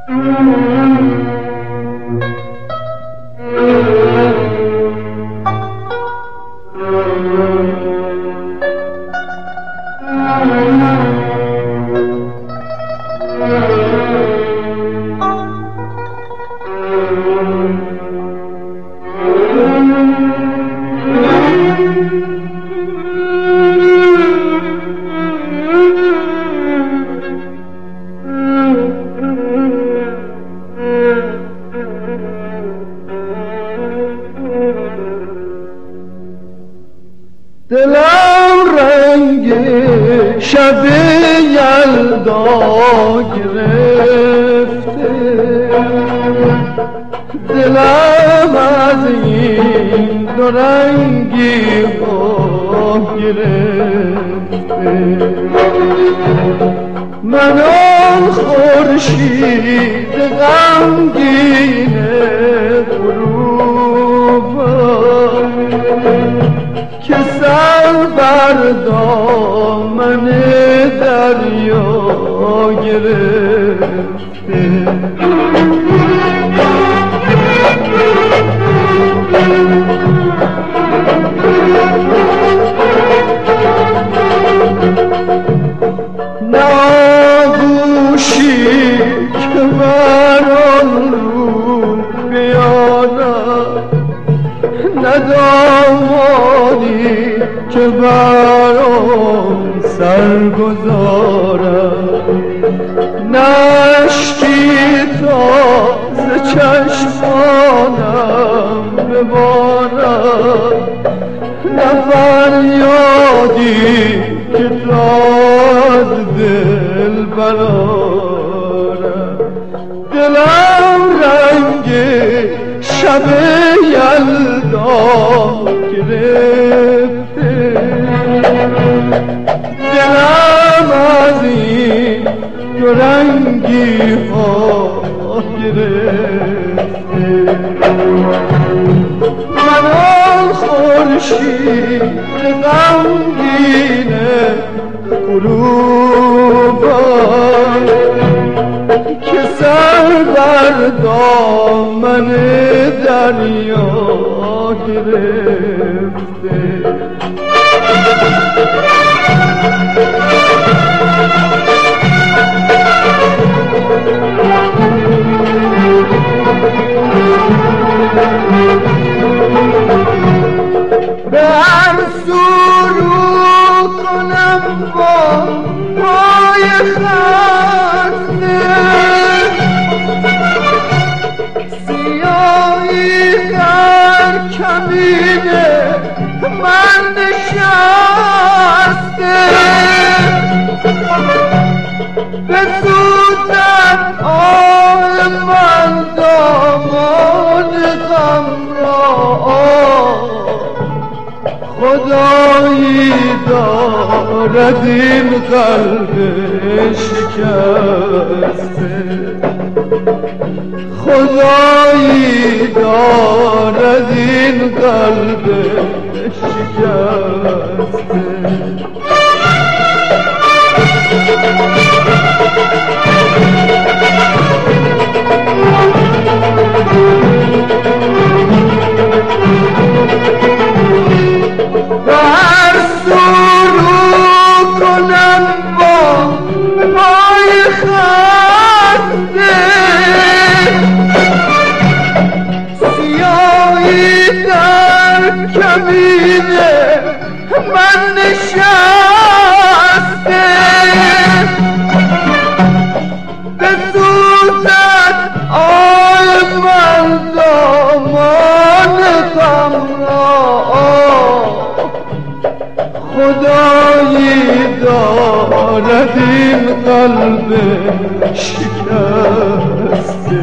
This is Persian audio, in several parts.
دلم رنگ شب یلدا گرفته، دلم از این دو رنگی ها گرفته. من آن خورشید غمگین غروبم که سر بر دامن دریا گرفته. ناگوشی که بر آن رو بیانم، ندامانی که برام سر گذارم، نشکی تا ز چشمانم ببارم، نه فریادی که داد دل برارم. دلم رنگ شب یلدا گرفته، دلم از این دو رنگی ها گرفته. من آن خورشید غمگین غروبم که سر بر دامن دریا گرفته. به هر سو رو کنم با پای خسته، سیاهی در کمین من نشسته، بسوزد آه من دامان غم را، خدایی دارد این قلب شکسته، خدایی دارد این قلب شکسته. به هر سو رو کنم با پای خسته، سیاهی در کمین من نشسته، بسوزد آه من دامان غم را، خدایی دارد این قلب شکسته،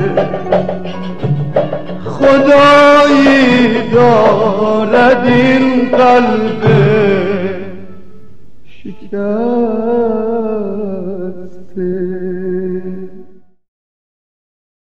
خدایی دارد این قلب شکسته.